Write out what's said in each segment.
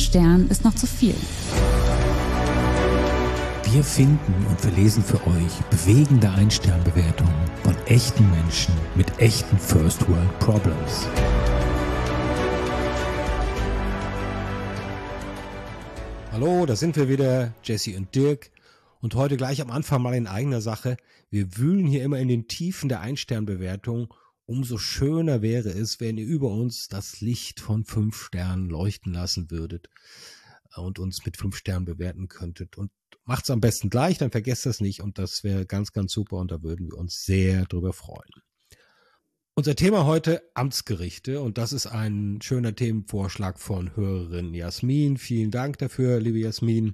Sternen ist noch zu viel. Wir finden und verlesen für euch bewegende Ein-Stern-Bewertungen von echten Menschen mit echten First-World-Problems. Hallo, da sind wir wieder, Jesse und Dirk. Und heute gleich am Anfang mal in eigener Sache. Wir wühlen hier immer in den Tiefen der Ein-Stern-Bewertung. Umso schöner wäre es, wenn ihr über uns das Licht von 5 Sternen leuchten lassen würdet und uns mit 5 Sternen bewerten könntet. Und macht's am besten gleich, dann vergesst das nicht. Und das wäre ganz, ganz super und da würden wir uns sehr drüber freuen. Unser Thema heute Amtsgerichte und das ist ein schöner Themenvorschlag von Hörerin Jasmin. Vielen Dank dafür, liebe Jasmin.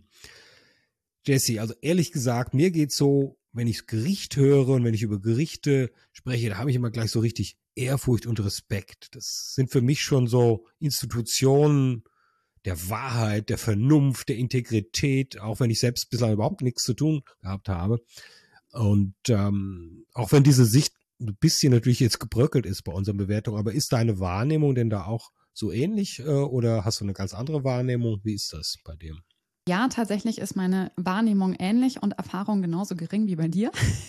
Jesse, also ehrlich gesagt, mir geht's so, wenn ich Gericht höre und wenn ich über Gerichte spreche, da habe ich immer gleich so richtig Ehrfurcht und Respekt. Das sind für mich schon so Institutionen der Wahrheit, der Vernunft, der Integrität, auch wenn ich selbst bislang überhaupt nichts zu tun gehabt habe. Und auch wenn diese Sicht ein bisschen natürlich jetzt gebröckelt ist bei unseren Bewertungen, aber ist deine Wahrnehmung denn da auch so ähnlich oder hast du eine ganz andere Wahrnehmung? Wie ist das bei dir? Ja, tatsächlich ist meine Wahrnehmung ähnlich und Erfahrung genauso gering wie bei dir.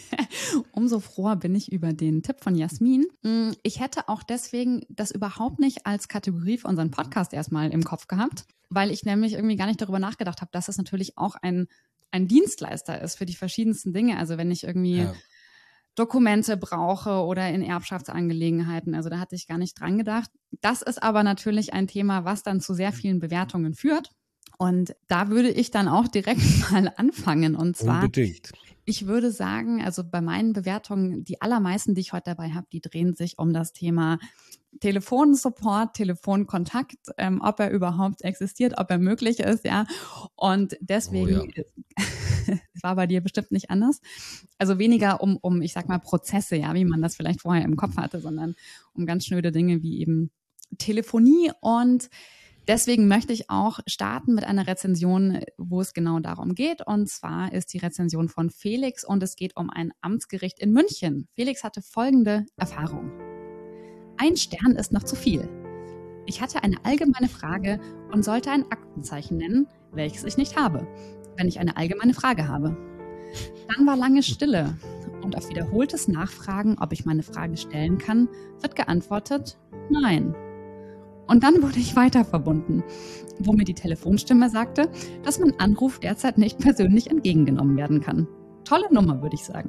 Umso froher bin ich über den Tipp von Jasmin. Ich hätte auch deswegen das überhaupt nicht als Kategorie für unseren Podcast erstmal im Kopf gehabt, weil ich nämlich irgendwie gar nicht darüber nachgedacht habe, dass es natürlich auch ein Dienstleister ist für die verschiedensten Dinge. Also wenn ich irgendwie Dokumente brauche oder in Erbschaftsangelegenheiten. Also da hatte ich gar nicht dran gedacht. Das ist aber natürlich ein Thema, was dann zu sehr vielen Bewertungen führt. Und da würde ich dann auch direkt mal anfangen. Und zwar, unbedingt. Ich würde sagen, also bei meinen Bewertungen, die allermeisten, die ich heute dabei habe, die drehen sich um das Thema Telefonsupport, Telefonkontakt, ob er überhaupt existiert, ob er möglich ist, ja. Und deswegen, es war bei dir bestimmt nicht anders. Also weniger um, ich sag mal, Prozesse, ja, wie man das vielleicht vorher im Kopf hatte, sondern um ganz schnöde Dinge wie eben Telefonie. Und deswegen möchte ich auch starten mit einer Rezension, wo es genau darum geht. Und zwar ist die Rezension von Felix und es geht um ein Amtsgericht in München. Felix hatte folgende Erfahrung. 1 Stern ist noch zu viel. Ich hatte eine allgemeine Frage und sollte ein Aktenzeichen nennen, welches ich nicht habe, wenn ich eine allgemeine Frage habe. Dann war lange Stille und auf wiederholtes Nachfragen, ob ich meine Frage stellen kann, wird geantwortet, nein. Und dann wurde ich weiter verbunden, wo mir die Telefonstimme sagte, dass mein Anruf derzeit nicht persönlich entgegengenommen werden kann. Tolle Nummer, würde ich sagen.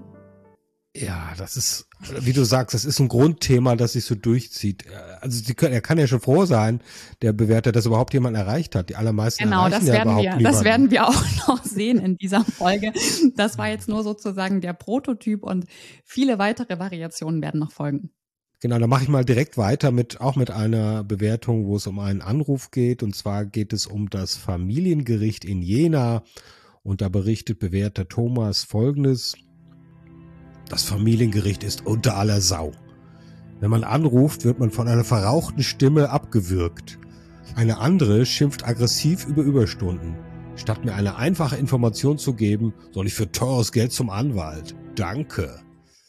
Ja, das ist, wie du sagst, das ist ein Grundthema, das sich so durchzieht. Also er kann ja schon froh sein, der Bewerter, dass überhaupt jemand erreicht hat. Die allermeisten erreichen ja überhaupt niemanden. Das werden wir auch noch sehen in dieser Folge. Das war jetzt nur sozusagen der Prototyp und viele weitere Variationen werden noch folgen. Genau, dann mache ich mal direkt weiter mit einer Bewertung, wo es um einen Anruf geht. Und zwar geht es um das Familiengericht in Jena. Und da berichtet Bewerter Thomas Folgendes. Das Familiengericht ist unter aller Sau. Wenn man anruft, wird man von einer verrauchten Stimme abgewürgt. Eine andere schimpft aggressiv über Überstunden. Statt mir eine einfache Information zu geben, soll ich für teures Geld zum Anwalt. Danke.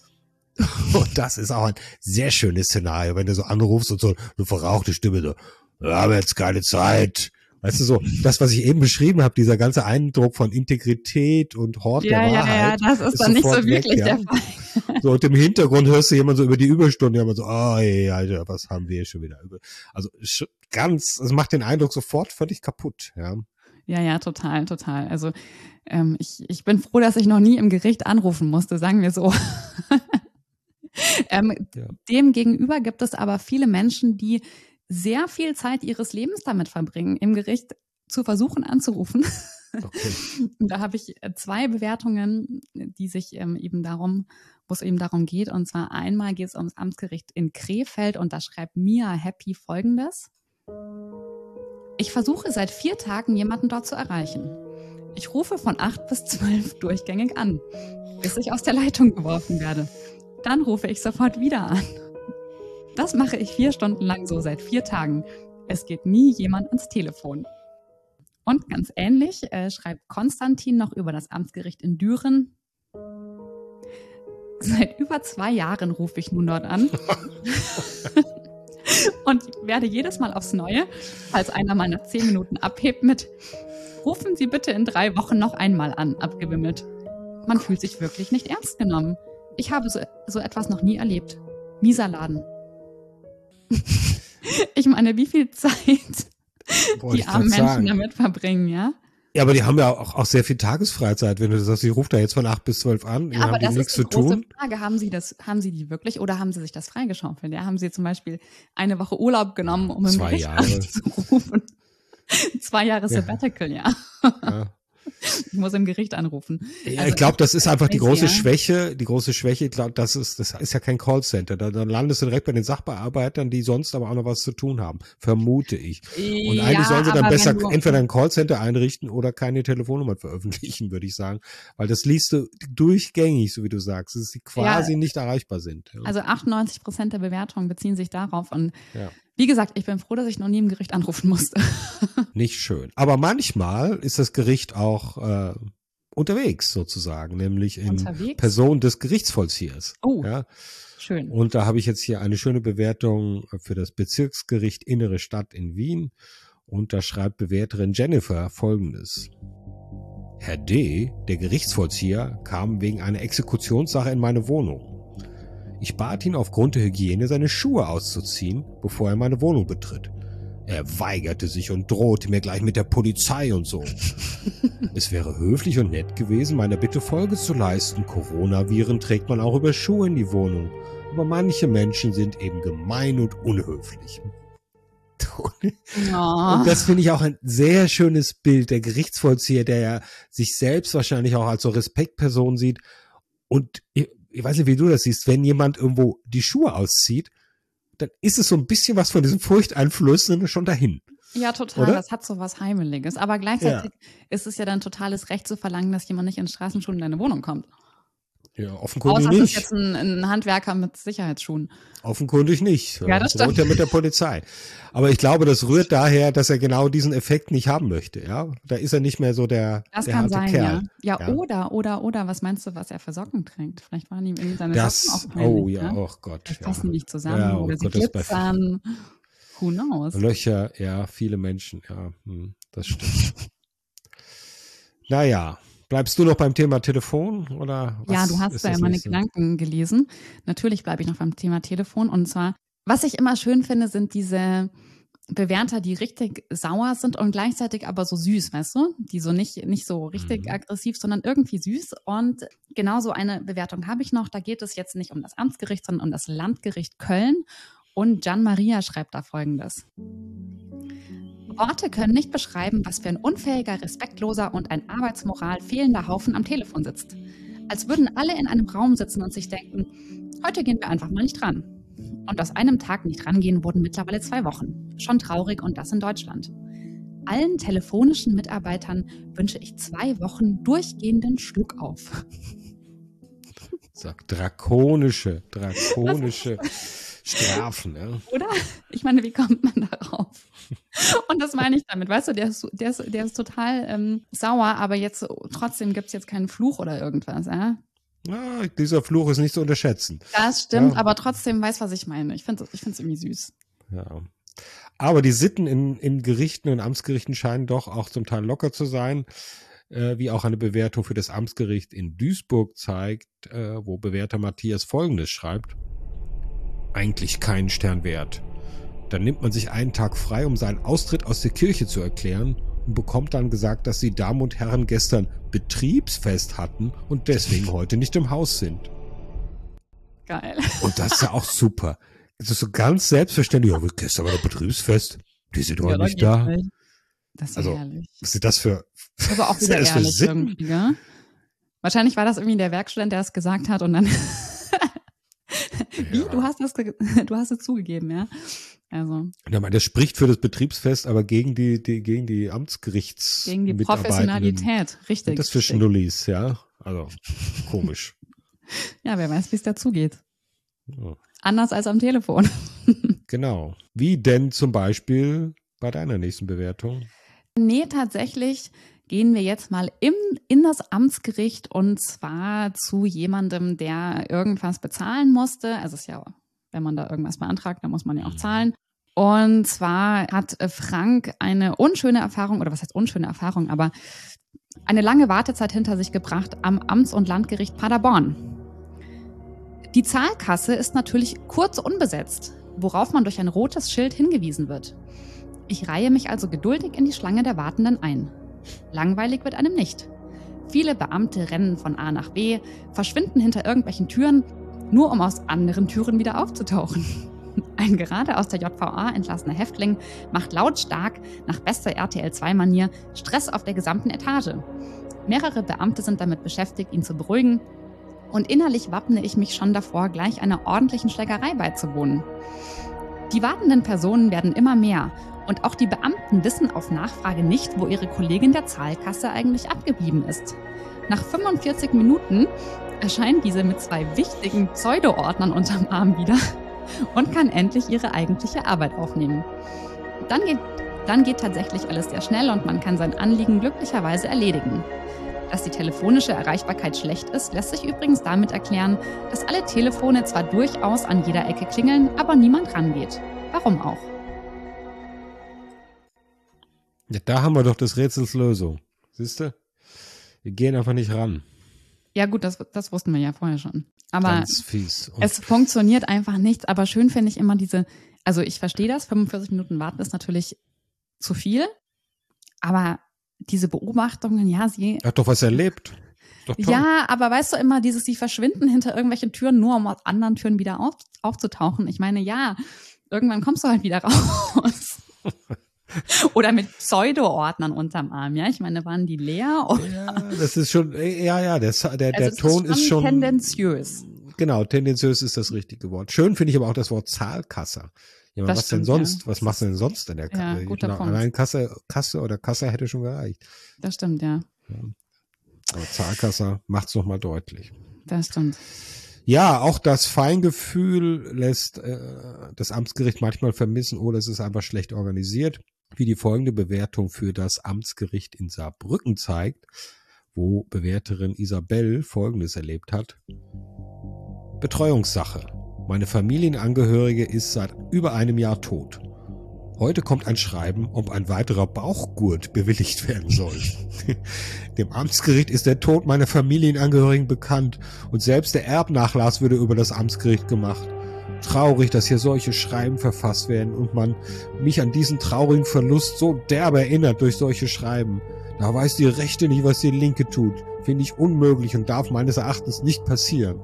Und das ist auch ein sehr schönes Szenario, wenn du so anrufst und so eine verrauchte Stimme so, wir haben jetzt keine Zeit. Weißt du so, das, was ich eben beschrieben habe, dieser ganze Eindruck von Integrität und Hort der Wahrheit. Ja, das ist dann nicht so wirklich der Fall. So, und im Hintergrund hörst du jemand so über die Überstunde, jemand so, Alter, was haben wir schon wieder über. Also es macht den Eindruck sofort völlig kaputt, ja. Ja, total. Also ich bin froh, dass ich noch nie im Gericht anrufen musste, sagen wir so. Dem gegenüber gibt es aber viele Menschen, die sehr viel Zeit ihres Lebens damit verbringen, im Gericht zu versuchen anzurufen. Okay. Da habe ich 2 Bewertungen, die sich wo es eben darum geht. Und zwar einmal geht es ums Amtsgericht in Krefeld und da schreibt Mia Happy Folgendes. Ich versuche seit 4 Tagen, jemanden dort zu erreichen. Ich rufe von 8 bis 12 durchgängig an, bis ich aus der Leitung geworfen werde. Dann rufe ich sofort wieder an. Das mache ich 4 Stunden lang so seit 4 Tagen. Es geht nie jemand ans Telefon. Und ganz ähnlich schreibt Konstantin noch über das Amtsgericht in Düren. Seit über 2 Jahren rufe ich nun dort an. Und werde jedes Mal aufs Neue, falls einer mal nach 10 Minuten abhebt, mit rufen Sie bitte in 3 Wochen noch einmal an, abgewimmelt. Man fühlt sich wirklich nicht ernst genommen. Ich habe so etwas noch nie erlebt. Mieser Laden. Ich meine, wie viel Zeit die armen Menschen damit verbringen, ja? Ja, aber die haben ja auch sehr viel Tagesfreizeit, wenn du sagst, ich rufe da jetzt von 8 bis 12 an, ja, aber haben die das nichts ist die zu tun. große Frage. Haben Sie die wirklich oder haben Sie sich das freigeschaufelt? Ja, haben Sie zum Beispiel eine Woche Urlaub genommen, um im 2 Gericht Jahre anzurufen? 2 Jahre Sabbatical, ja. Ja. Ich muss im Gericht anrufen. Ja, Also ich glaube, das ist einfach die große ja. Schwäche. Die große Schwäche, ich glaube, das ist ja kein Callcenter. Da landest du direkt bei den Sachbearbeitern, die sonst aber auch noch was zu tun haben, vermute ich. Und eigentlich sollen sie dann besser entweder ein Callcenter einrichten oder keine Telefonnummern veröffentlichen, würde ich sagen. Weil das liest du durchgängig, so wie du sagst, dass sie quasi nicht erreichbar sind. Ja. Also 98% der Bewertungen beziehen sich darauf. Und wie gesagt, ich bin froh, dass ich noch nie im Gericht anrufen musste. Nicht schön. Aber manchmal ist das Gericht auch unterwegs sozusagen, nämlich in Person des Gerichtsvollziehers. Oh, schön. Und da habe ich jetzt hier eine schöne Bewertung für das Bezirksgericht Innere Stadt in Wien. Und da schreibt Bewerterin Jennifer Folgendes. Herr D., der Gerichtsvollzieher, kam wegen einer Exekutionssache in meine Wohnung. Ich bat ihn aufgrund der Hygiene, seine Schuhe auszuziehen, bevor er meine Wohnung betritt. Er weigerte sich und drohte mir gleich mit der Polizei und so. Es wäre höflich und nett gewesen, meiner Bitte Folge zu leisten. Coronaviren trägt man auch über Schuhe in die Wohnung. Aber manche Menschen sind eben gemein und unhöflich. Und das finde ich auch ein sehr schönes Bild. Der Gerichtsvollzieher, der ja sich selbst wahrscheinlich auch als so Respektperson sieht. Und ich weiß nicht, wie du das siehst, wenn jemand irgendwo die Schuhe auszieht, dann ist es so ein bisschen was von diesem Furchteinfluss schon dahin. Ja, total. Oder? Das hat so was Heimeliges. Aber gleichzeitig ist es ja dann totales Recht zu verlangen, dass jemand nicht in Straßenschuhen in deine Wohnung kommt. Ja, offenkundig nicht. Außer es ist jetzt ein Handwerker mit Sicherheitsschuhen. Offenkundig nicht. Ja, das stimmt. Droht ja mit der Polizei. Aber ich glaube, das rührt daher, dass er genau diesen Effekt nicht haben möchte. Ja, da ist er nicht mehr so der kann sein, Kerl. Ja, oder, was meinst du, was er für Socken trägt? Vielleicht waren ihm irgendwie seine Socken auch peinlich, oh Gott. Die passen nicht zusammen oder sie glitzern. Who knows? Löcher, ja, viele Menschen, ja, das stimmt. Naja. Bleibst du noch beim Thema Telefon oder was? Ja, du hast ja meine Gedanken gelesen. Natürlich bleibe ich noch beim Thema Telefon. Und zwar, was ich immer schön finde, sind diese Bewerter, die richtig sauer sind und gleichzeitig aber so süß, weißt du? Die so nicht so richtig aggressiv, sondern irgendwie süß. Und genauso eine Bewertung habe ich noch. Da geht es jetzt nicht um das Amtsgericht, sondern um das Landgericht Köln. Und Gian Maria schreibt da Folgendes. Worte können nicht beschreiben, was für ein unfähiger, respektloser und ein Arbeitsmoral fehlender Haufen am Telefon sitzt. Als würden alle in einem Raum sitzen und sich denken, heute gehen wir einfach mal nicht ran. Und aus einem Tag nicht rangehen wurden mittlerweile 2 Wochen. Schon traurig und das in Deutschland. Allen telefonischen Mitarbeitern wünsche ich 2 Wochen durchgehenden Schluck auf. Sag drakonische Strafen, ja. Oder? Ich meine, wie kommt man darauf? Und das meine ich damit, weißt du, der ist total sauer, aber jetzt trotzdem gibt es jetzt keinen Fluch oder irgendwas, ja? Ja, dieser Fluch ist nicht zu unterschätzen. Das stimmt, aber trotzdem weiß, was ich meine. Ich finde es irgendwie süß. Ja. Aber die Sitten in Gerichten und Amtsgerichten scheinen doch auch zum Teil locker zu sein, wie auch eine Bewertung für das Amtsgericht in Duisburg zeigt, wo Bewerter Matthias Folgendes schreibt. Eigentlich keinen Stern wert. Dann nimmt man sich einen Tag frei, um seinen Austritt aus der Kirche zu erklären und bekommt dann gesagt, dass die Damen und Herren gestern Betriebsfest hatten und deswegen heute nicht im Haus sind. Geil. Und das ist ja auch super. Das ist so ganz selbstverständlich. Ja, gestern war der Betriebsfest. Die sind heute nicht da. Nicht. Das ist ja herrlich. Was ist das für aber auch wieder ehrlich irgendwie, gell? Wahrscheinlich war das irgendwie der Werkstudent, der es gesagt hat und dann Wie? Ja. Du hast es zugegeben, ja? Also. Das spricht für das Betriebsfest, aber gegen die Amtsgerichts. Gegen die Professionalität, richtig. Und das für Schnullis, ja. Also, komisch. Ja, wer weiß, wie es dazugeht. Ja. Anders als am Telefon. Genau. Wie denn zum Beispiel bei deiner nächsten Bewertung? Nee, tatsächlich gehen wir jetzt mal in das Amtsgericht und zwar zu jemandem, der irgendwas bezahlen musste. Also es ist ja, wenn man da irgendwas beantragt, dann muss man ja auch zahlen. Und zwar hat Frank eine unschöne Erfahrung, oder was heißt unschöne Erfahrung, aber eine lange Wartezeit hinter sich gebracht am Amts- und Landgericht Paderborn. Die Zahlkasse ist natürlich kurz unbesetzt, worauf man durch ein rotes Schild hingewiesen wird. Ich reihe mich also geduldig in die Schlange der Wartenden ein. Langweilig wird einem nicht. Viele Beamte rennen von A nach B, verschwinden hinter irgendwelchen Türen, nur um aus anderen Türen wieder aufzutauchen. Ein gerade aus der JVA entlassener Häftling macht lautstark, nach bester RTL2-Manier, Stress auf der gesamten Etage. Mehrere Beamte sind damit beschäftigt, ihn zu beruhigen, und innerlich wappne ich mich schon davor, gleich einer ordentlichen Schlägerei beizuwohnen. Die wartenden Personen werden immer mehr, und auch die Beamten wissen auf Nachfrage nicht, wo ihre Kollegin der Zahlkasse eigentlich abgeblieben ist. Nach 45 Minuten erscheint diese mit 2 wichtigen Pseudo-Ordnern unterm Arm wieder und kann endlich ihre eigentliche Arbeit aufnehmen. Dann geht tatsächlich alles sehr schnell und man kann sein Anliegen glücklicherweise erledigen. Dass die telefonische Erreichbarkeit schlecht ist, lässt sich übrigens damit erklären, dass alle Telefone zwar durchaus an jeder Ecke klingeln, aber niemand rangeht. Warum auch? Ja, da haben wir doch des Rätsels Lösung. Siehst du? Wir gehen einfach nicht ran. Ja gut, das wussten wir ja vorher schon. Aber ganz fies. Und es funktioniert einfach nichts. Aber schön finde ich immer also ich verstehe das, 45 Minuten warten ist natürlich zu viel. Aber diese Beobachtungen, ja, sie... hat doch was erlebt. Ist doch toll. Ja, aber weißt du immer, sie verschwinden hinter irgendwelchen Türen, nur um aus anderen Türen wieder aufzutauchen. Ich meine, ja, irgendwann kommst du halt wieder raus. Oder mit Pseudo-Ordnern unterm Arm, ja? Ich meine, waren die leer? Oder? Ja, das ist schon, der Ton ist schon tendenziös. Genau, tendenziös ist das richtige Wort. Schön finde ich aber auch das Wort Zahlkasse. Ja, Das was stimmt, denn sonst? ja. Was machst du denn sonst in der Kasse? Ja, guter Punkt. Allein Kasse oder Kasse hätte schon gereicht. Das stimmt, ja. Aber Zahlkasse macht's noch mal deutlich. Das stimmt. Ja, auch das Feingefühl lässt das Amtsgericht manchmal vermissen oder es ist einfach schlecht organisiert, wie die folgende Bewertung für das Amtsgericht in Saarbrücken zeigt, wo Bewerterin Isabel Folgendes erlebt hat. Betreuungssache. Meine Familienangehörige ist seit über einem Jahr tot. Heute kommt ein Schreiben, ob ein weiterer Bauchgurt bewilligt werden soll. Dem Amtsgericht ist der Tod meiner Familienangehörigen bekannt und selbst der Erbnachlass würde über das Amtsgericht gemacht. Traurig, dass hier solche Schreiben verfasst werden und man mich an diesen traurigen Verlust so derbe erinnert durch solche Schreiben. Da weiß die Rechte nicht, was die Linke tut. Finde ich unmöglich und darf meines Erachtens nicht passieren.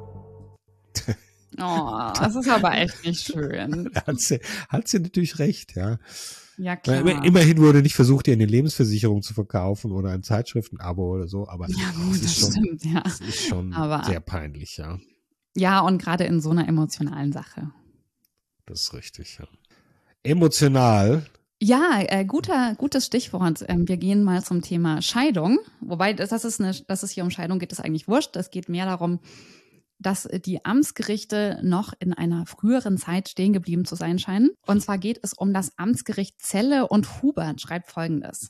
Oh, das ist aber echt nicht schön. Hat sie natürlich recht, ja. Ja, klar. Immerhin wurde nicht versucht, ihr eine Lebensversicherung zu verkaufen oder ein Zeitschriftenabo oder so, aber Ja, gut, das stimmt, ja. das ist schon Aber sehr peinlich, ja. ja, und gerade in so einer emotionalen Sache. Das ist richtig, ja. Emotional. Ja, gutes Stichwort. Wir gehen mal zum Thema Scheidung. Wobei, dass es hier um Scheidung geht, ist eigentlich wurscht. Es geht mehr darum, dass die Amtsgerichte noch in einer früheren Zeit stehen geblieben zu sein scheinen. Und zwar geht es um das Amtsgericht Celle und Hubert, schreibt Folgendes.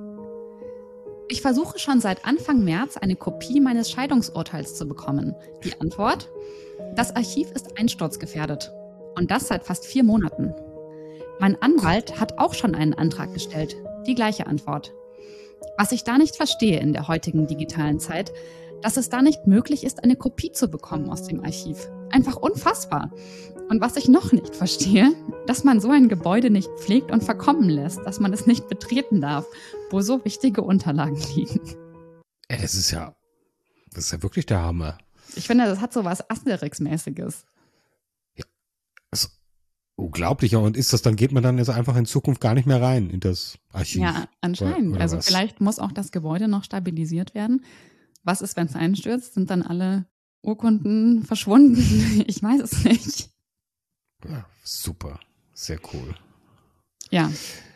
Ich versuche schon seit Anfang März eine Kopie meines Scheidungsurteils zu bekommen. Die Antwort? Das Archiv ist einsturzgefährdet. Und das seit fast 4 Monaten. Mein Anwalt hat auch schon einen Antrag gestellt. Die gleiche Antwort. Was ich da nicht verstehe in der heutigen digitalen Zeit, dass es da nicht möglich ist, eine Kopie zu bekommen aus dem Archiv. Einfach unfassbar. Und was ich noch nicht verstehe, dass man so ein Gebäude nicht pflegt und verkommen lässt, dass man es nicht betreten darf, wo so wichtige Unterlagen liegen. Das ist ja wirklich der Hammer. Ich finde, das hat so was Asterix-mäßiges. Ja, also unglaublich. Und geht man dann jetzt einfach in Zukunft gar nicht mehr rein in das Archiv? Ja, anscheinend. Oder also was? Vielleicht muss auch das Gebäude noch stabilisiert werden. Was ist, wenn es einstürzt? Sind dann alle Urkunden verschwunden? Ich weiß es nicht. Ja, super. Sehr cool. Ja.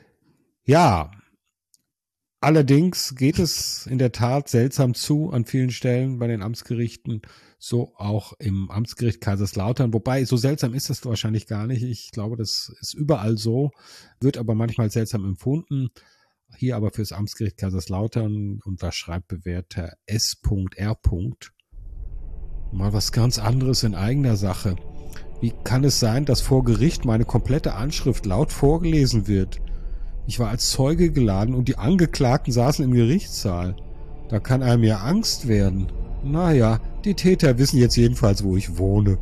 Ja. Allerdings geht es in der Tat seltsam zu an vielen Stellen bei den Amtsgerichten, so auch im Amtsgericht Kaiserslautern. Wobei, so seltsam ist das wahrscheinlich gar nicht. Ich glaube, das ist überall so, wird aber manchmal seltsam empfunden. Hier aber fürs Amtsgericht Kaiserslautern, und da schreibt Bewerter S.R. Mal was ganz anderes in eigener Sache. Wie kann es sein, dass vor Gericht meine komplette Anschrift laut vorgelesen wird? Ich war als Zeuge geladen und die Angeklagten saßen im Gerichtssaal. Da kann einem ja Angst werden. Naja, die Täter wissen jetzt jedenfalls, wo ich wohne.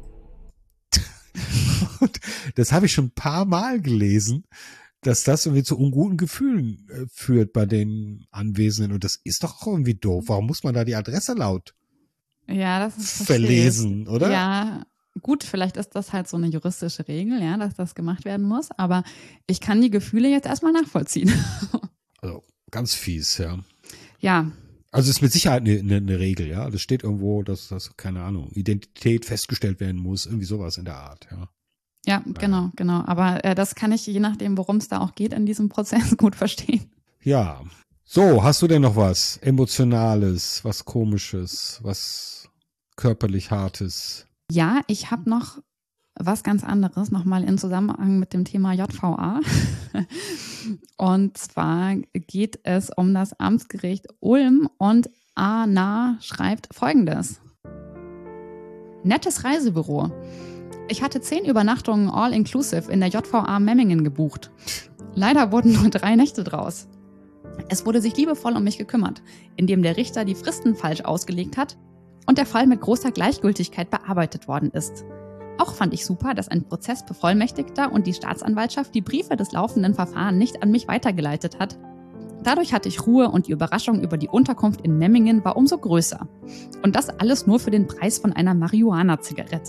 Und das habe ich schon ein paar Mal gelesen, dass das irgendwie zu unguten Gefühlen führt bei den Anwesenden. Und das ist doch auch irgendwie doof. Warum muss man da die Adresse laut das ist verlesen, oder? Ja, gut, vielleicht ist das halt so eine juristische Regel, ja, dass das gemacht werden muss. Aber ich kann die Gefühle jetzt erstmal nachvollziehen. Also ganz fies, ja. Ja. Also ist mit Sicherheit eine Regel, ja. Das steht irgendwo, dass keine Ahnung, Identität festgestellt werden muss, irgendwie sowas in der Art, ja. Ja, genau. Aber das kann ich, je nachdem, worum es da auch geht, in diesem Prozess gut verstehen. Ja. So, hast du denn noch was Emotionales, was Komisches, was körperlich Hartes? Ja, ich habe noch was ganz anderes, nochmal in Zusammenhang mit dem Thema JVA. Und zwar geht es um das Amtsgericht Ulm und Anna schreibt Folgendes. Nettes Reisebüro. Ich hatte 10 Übernachtungen all-inclusive in der JVA Memmingen gebucht. Leider wurden nur 3 Nächte draus. Es wurde sich liebevoll um mich gekümmert, indem der Richter die Fristen falsch ausgelegt hat und der Fall mit großer Gleichgültigkeit bearbeitet worden ist. Auch fand ich super, dass ein Prozessbevollmächtigter und die Staatsanwaltschaft die Briefe des laufenden Verfahrens nicht an mich weitergeleitet hat. Dadurch hatte ich Ruhe und die Überraschung über die Unterkunft in Memmingen war umso größer. Und das alles nur für den Preis von einer Marihuana-Zigarette.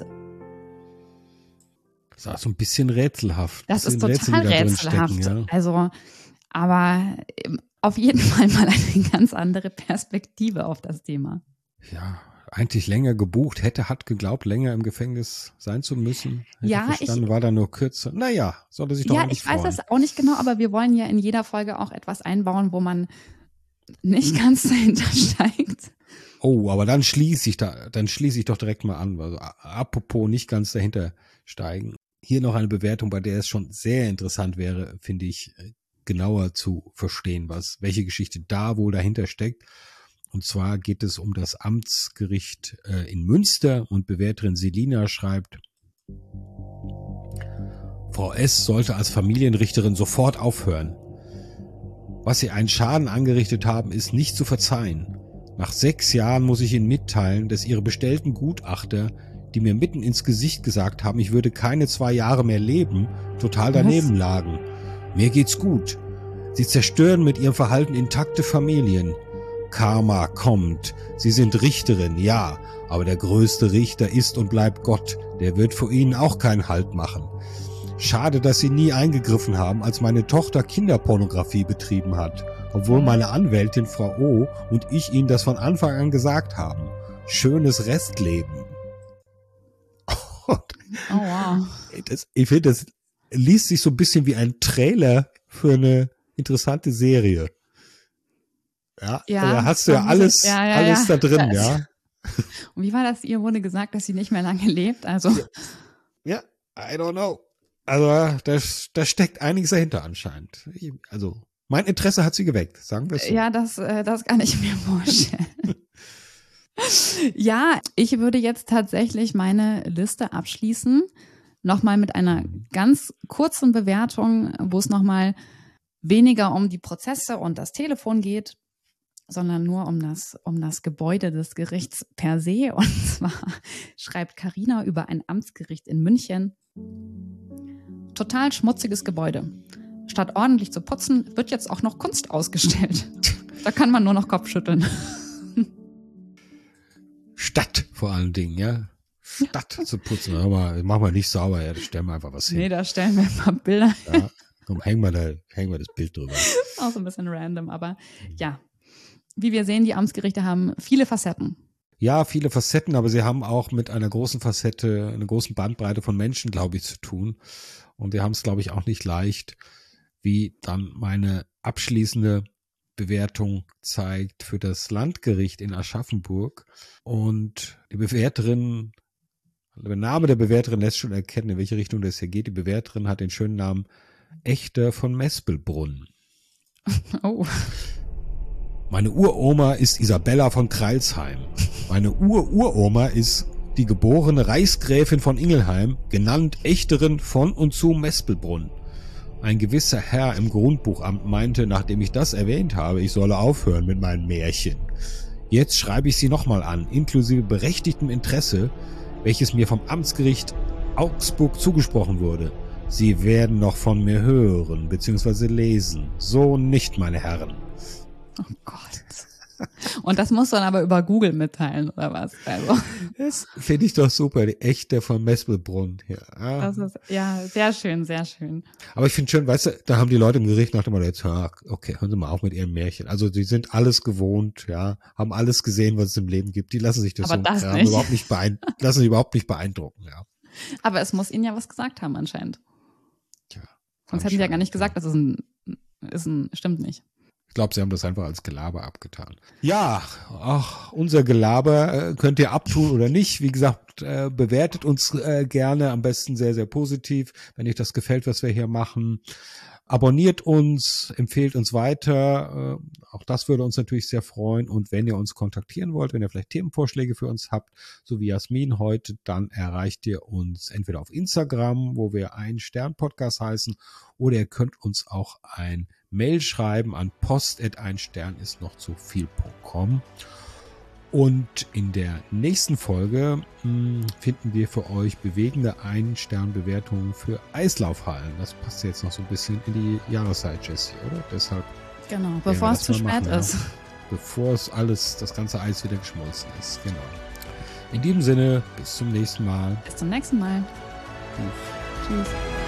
Das ist auch so ein bisschen rätselhaft. Das ist total rätselhaft. Stecken, ja. Also, aber auf jeden Fall mal eine ganz andere Perspektive auf das Thema. Ja, eigentlich länger gebucht, hat geglaubt, länger im Gefängnis sein zu müssen. War da nur kürzer. Naja, sollte sich doch nicht freuen. Ja, ich weiß das auch nicht genau, aber wir wollen ja in jeder Folge auch etwas einbauen, wo man nicht ganz dahinter steigt. Oh, aber dann schließe ich doch direkt mal an. Also, apropos nicht ganz dahinter steigen. Hier noch eine Bewertung, bei der es schon sehr interessant wäre, finde ich, genauer zu verstehen, welche Geschichte da wohl dahinter steckt. Und zwar geht es um das Amtsgericht in Münster und Bewerterin Selina schreibt: Frau S. sollte als Familienrichterin sofort aufhören. Was Sie einen Schaden angerichtet haben, ist nicht zu verzeihen. Nach 6 Jahren muss ich Ihnen mitteilen, dass Ihre bestellten Gutachter, die mir mitten ins Gesicht gesagt haben, ich würde keine 2 Jahre mehr leben, total daneben lagen. Mir geht's gut. Sie zerstören mit ihrem Verhalten intakte Familien. Karma kommt. Sie sind Richterin, ja, aber der größte Richter ist und bleibt Gott. Der wird vor Ihnen auch keinen Halt machen. Schade, dass Sie nie eingegriffen haben, als meine Tochter Kinderpornografie betrieben hat, obwohl meine Anwältin Frau O. und ich Ihnen das von Anfang an gesagt haben. Schönes Restleben. Oh wow. Ich finde, das liest sich so ein bisschen wie ein Trailer für eine interessante Serie. Ja, da hast du ja alles da drin, ja. Und wie war das? Ihr wurde gesagt, dass sie nicht mehr lange lebt, also. Ja, I don't know. Also, da steckt einiges dahinter anscheinend. Also, mein Interesse hat sie geweckt, sagen wir es so. Ja, das kann ich mir vorstellen. Ja, ich würde jetzt tatsächlich meine Liste abschließen. Nochmal mit einer ganz kurzen Bewertung, wo es nochmal weniger um die Prozesse und das Telefon geht, sondern nur um das Gebäude des Gerichts per se. Und zwar schreibt Carina über ein Amtsgericht in München: Total schmutziges Gebäude. Statt ordentlich zu putzen, wird jetzt auch noch Kunst ausgestellt. Da kann man nur noch Kopfschütteln. Stadt vor allen Dingen, ja. Stadt zu putzen. Aber machen wir nicht sauber, ja, da stellen wir einfach was hin. Nee, da stellen wir ein paar Bilder. Ja, komm, hängen wir das Bild drüber. Auch so ein bisschen random, aber ja. Wie wir sehen, die Amtsgerichte haben viele Facetten. Ja, viele Facetten, aber sie haben auch mit einer großen Facette, einer großen Bandbreite von Menschen, glaube ich, zu tun. Und wir haben es, glaube ich, auch nicht leicht, wie dann meine abschließende Bewertung zeigt für das Landgericht in Aschaffenburg. Und die Bewerterin, der Name der Bewerterin lässt schon erkennen, in welche Richtung das hier geht. Die Bewerterin hat den schönen Namen Echter von Mespelbrunn. Oh. Meine Uroma ist Isabella von Kreilsheim. Meine Ururoma ist die geborene Reichsgräfin von Ingelheim, genannt Ächterin von und zu Mespelbrunn. Ein gewisser Herr im Grundbuchamt meinte, nachdem ich das erwähnt habe, ich solle aufhören mit meinen Märchen. Jetzt schreibe ich Sie nochmal an, inklusive berechtigtem Interesse, welches mir vom Amtsgericht Augsburg zugesprochen wurde. Sie werden noch von mir hören bzw. lesen. So nicht, meine Herren. Oh Gott. Und das musst du dann aber über Google mitteilen, oder was? Also. Das finde ich doch super, die Echte von Mespelbrunn. Ja. Das ist, ja, sehr schön, sehr schön. Aber ich finde schön, weißt du, da haben die Leute im Gericht nach dem Motto, jetzt, okay, hören Sie mal auf mit Ihren Märchen. Also die sind alles gewohnt, ja, haben alles gesehen, was es im Leben gibt. Die lassen sich das, überhaupt nicht beeindrucken, ja. Aber es muss ihnen ja was gesagt haben anscheinend. Tja, sonst hätten sie ja gar nicht gesagt, dass es stimmt nicht. Ich glaube, sie haben das einfach als Gelaber abgetan. Ja, auch unser Gelaber könnt ihr abtun oder nicht. Wie gesagt, bewertet uns gerne, am besten sehr, sehr positiv, wenn euch das gefällt, was wir hier machen. Abonniert uns, empfehlt uns weiter. Auch das würde uns natürlich sehr freuen. Und wenn ihr uns kontaktieren wollt, wenn ihr vielleicht Themenvorschläge für uns habt, so wie Jasmin heute, dann erreicht ihr uns entweder auf Instagram, wo wir Ein Stern Podcast heißen, oder ihr könnt uns auch ein Mail schreiben an post@einsternisnochzuviel.com. Und in der nächsten Folge finden wir für euch bewegende Ein-Stern-Bewertungen für Eislaufhallen. Das passt jetzt noch so ein bisschen in die Jahreszeit, Jessie, oder? Deshalb. Genau, bevor es zu spät ist. Ja. Bevor das ganze Eis wieder geschmolzen ist. Genau. In diesem Sinne, bis zum nächsten Mal. Bis zum nächsten Mal. Tschüss. Tschüss.